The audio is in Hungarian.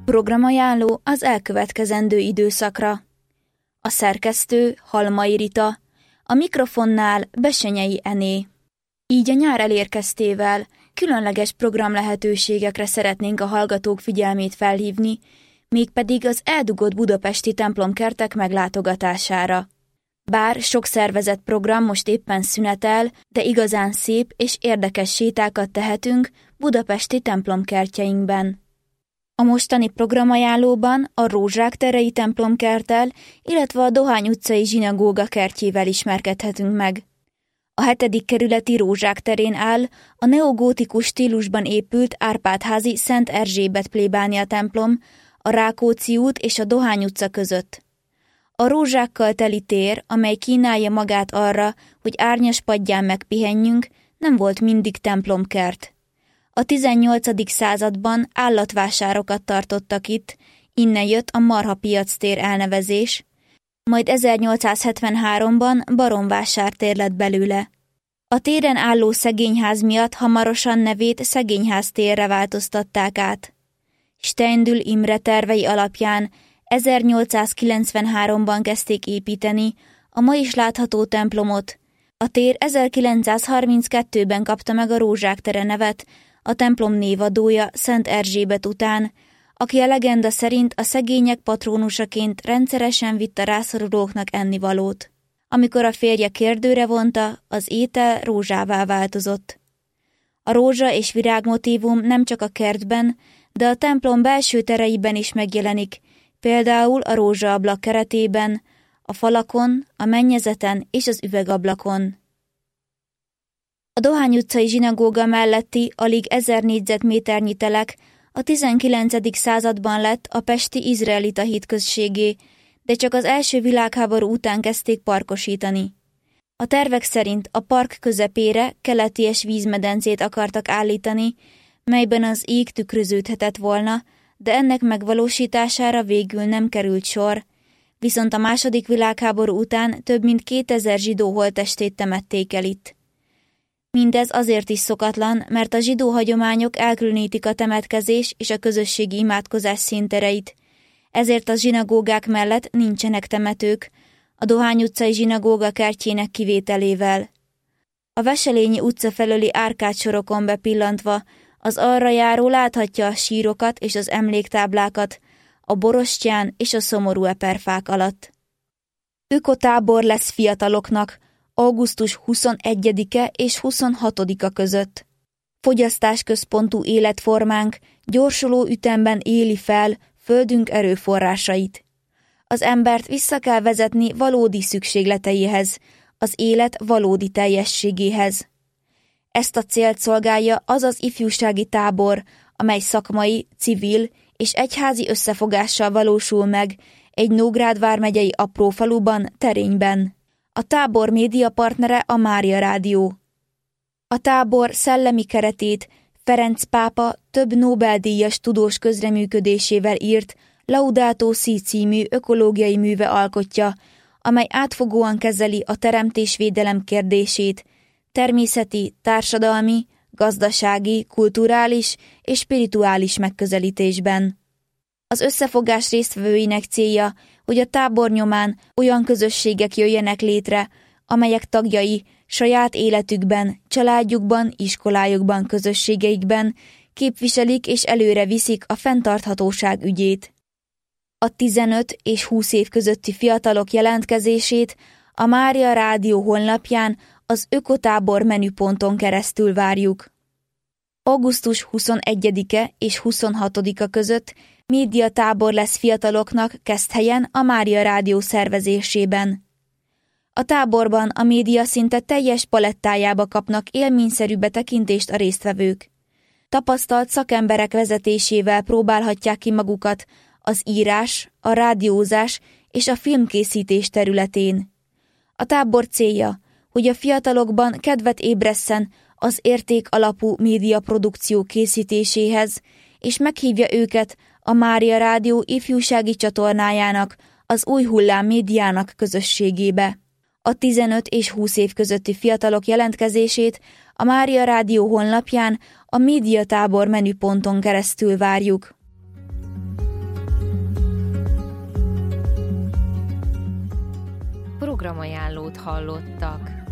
Programajánló az elkövetkezendő időszakra. A szerkesztő Halmai Rita, a mikrofonnál Bessenyei Ené. Így a nyár elérkeztével különleges programlehetőségekre szeretnénk a hallgatók figyelmét felhívni, mégpedig az eldugott budapesti templomkertek meglátogatására. Bár sok szervezett program most éppen szünetel, de igazán szép és érdekes sétákat tehetünk budapesti templomkertjeinkben. A mostani programajánlóban a Rózsák terei templomkerttel, illetve a Dohány utcai zsinagóga kertjével ismerkedhetünk meg. A 7. kerületi Rózsák terén áll a neogótikus stílusban épült Árpád-házi Szent Erzsébet plébánia templom, a Rákóczi út és a Dohány utca között. A rózsákkal teli tér, amely kínálja magát arra, hogy árnyas padján megpihenjünk, nem volt mindig templomkert. A 18. században állatvásárokat tartottak itt, innen jött a Marhapiac tér elnevezés, majd 1873-ban Baromvásártér lett belőle. A téren álló szegényház miatt hamarosan nevét Szegényház térre változtatták át. Steindl Imre tervei alapján 1893-ban kezdték építeni a ma is látható templomot. A tér 1932-ben kapta meg a Rózsák tere nevet, a templom névadója Szent Erzsébet után, aki a legenda szerint a szegények patrónusaként rendszeresen vitt a rászorulóknak ennivalót. Amikor a férje kérdőre vonta, az étel rózsává változott. A rózsa és virágmotívum nem csak a kertben, de a templom belső tereiben is megjelenik, például a rózsaablak keretében, a falakon, a mennyezeten és az üvegablakon. A Dohány utcai zsinagóga melletti alig 1000 négyzetméternyi telek a 19. században lett a pesti izraelita hitközségé, de csak az első világháború után kezdték parkosítani. A tervek szerint a park közepére keleties vízmedencét akartak állítani, melyben az ég tükröződhetett volna, de ennek megvalósítására végül nem került sor, viszont a II. Világháború után több mint 2000 zsidó holttestét temették el itt. Mindez azért is szokatlan, mert a zsidó hagyományok elkülönítik a temetkezés és a közösségi imádkozás színtereit, ezért a zsinagógák mellett nincsenek temetők, a Dohány utcai zsinagóga kertjének kivételével. A Veselényi utca felőli árkádsorokon bepillantva az arra járó láthatja a sírokat és az emléktáblákat, a borostyán és a szomorú eperfák alatt. Ökotábor lesz fiataloknak, augusztus 21-e és 26-a között. Fogyasztásközpontú életformánk gyorsuló ütemben éli fel földünk erőforrásait. Az embert vissza kell vezetni valódi szükségleteihez, az élet valódi teljességéhez. Ezt a célt szolgálja az az ifjúsági tábor, amely szakmai, civil és egyházi összefogással valósul meg egy Nógrád vármegyei apró faluban, Terényben. A tábor médiapartnere a Mária Rádió. A tábor szellemi keretét Ferenc pápa több Nobel-díjas tudós közreműködésével írt Laudato Si című ökológiai műve alkotja, amely átfogóan kezeli a teremtésvédelem kérdését, természeti, társadalmi, gazdasági, kulturális és spirituális megközelítésben. Az összefogás résztvevőinek célja, hogy a tábor nyomán olyan közösségek jöjjenek létre, amelyek tagjai saját életükben, családjukban, iskolájukban, közösségeikben képviselik és előre viszik a fenntarthatóság ügyét. A 15 és 20 év közötti fiatalok jelentkezését a Mária Rádió honlapján az Ökotábor menüponton keresztül várjuk. Augusztus 21-e és 26-a között médiatábor lesz fiataloknak Keszthelyen a Mária Rádió szervezésében. A táborban a média szinte teljes palettájába kapnak élményszerű betekintést a résztvevők. Tapasztalt szakemberek vezetésével próbálhatják ki magukat az írás, a rádiózás és a filmkészítés területén. A tábor célja, hogy a fiatalokban kedvet ébresszen az értékalapú médiaprodukció készítéséhez, és meghívja őket a Mária Rádió ifjúsági csatornájának, az Új Hullám médiának közösségébe. A 15 és 20 év közötti fiatalok jelentkezését a Mária Rádió honlapján a médiatábor menüponton keresztül várjuk. programajánlót hallottak.